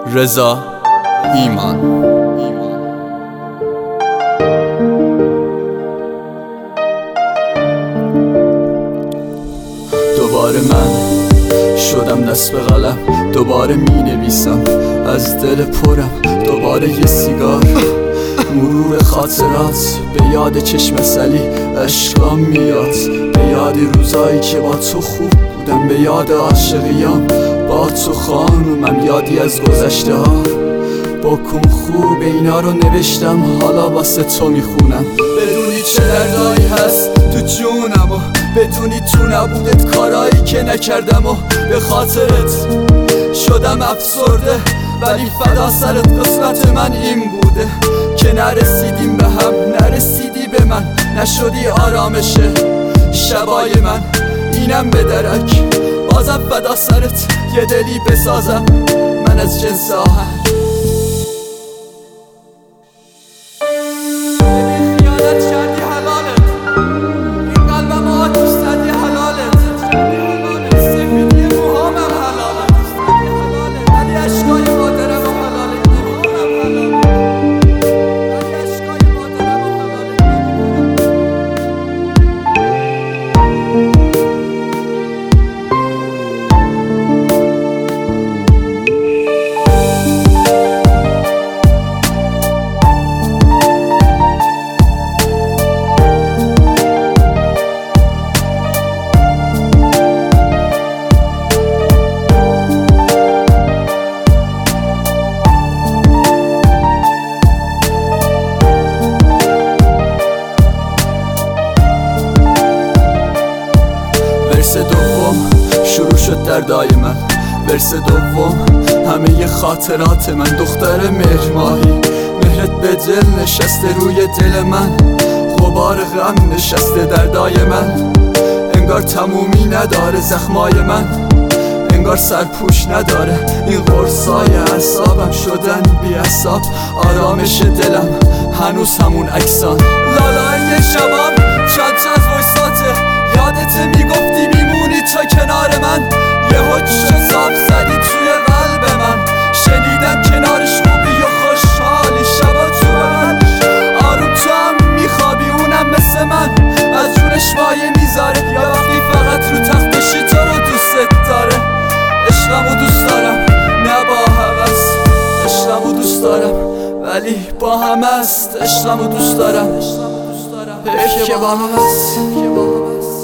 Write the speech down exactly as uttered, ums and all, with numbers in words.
رضا ایمان. دوباره من شدم دست به قلم، دوباره می نویسم از دل پرم، دوباره یه سیگار، مرور خاطرات به یاد چشم سلی، عشقام میاد به یاد روزایی که با تو خوب بودم، به یاد عاشقیام با تو خانومم، یادی از گذشته ها بکن خوب اینا رو نوشتم، حالا واسه تو میخونم. بدونی چه دردایی هست تو جونم و بدونی تو نبودت کارایی که نکردم و به خاطرت شدم افسرده، ولی فدا سرت قسمت من این بوده که نرسیدیم به هم، نرسیدی به من، نشدی آرامش شبای من. اینم به درک بازم فدا سرت یه دلی بسازم من از جنس آهن. ورس دوم شروع شد دردای من، ورس دوم همه ی خاطرات من، دختر مهرماهی مهرت به دل نشسته روی دل من، غبار غم نشسته دردای من، انگار تمومی نداره زخمای من، انگار سرپوش نداره این قرصای اعصابم، شدن بی اعصاب آرامش دلم هنوز همون عکسان. لالای شبام چند تا از ویساته، یادت میگفتی میمونی تا کنار من، یه حج صاف زدی توی قلب من، شنیدم کنارش خوبی و خوشحالی، شبا تو من آروم تو هم میخوابی، اونم مثل من از جونش مایه میذاره، یا وقتی فقط رو تخت بشی تو رو دوست داره. عشقمو دوست دارم نه با هوس، عشقمو دوست دارم ولی با همه است، عشقمو دوست دارم حیف که با همه است.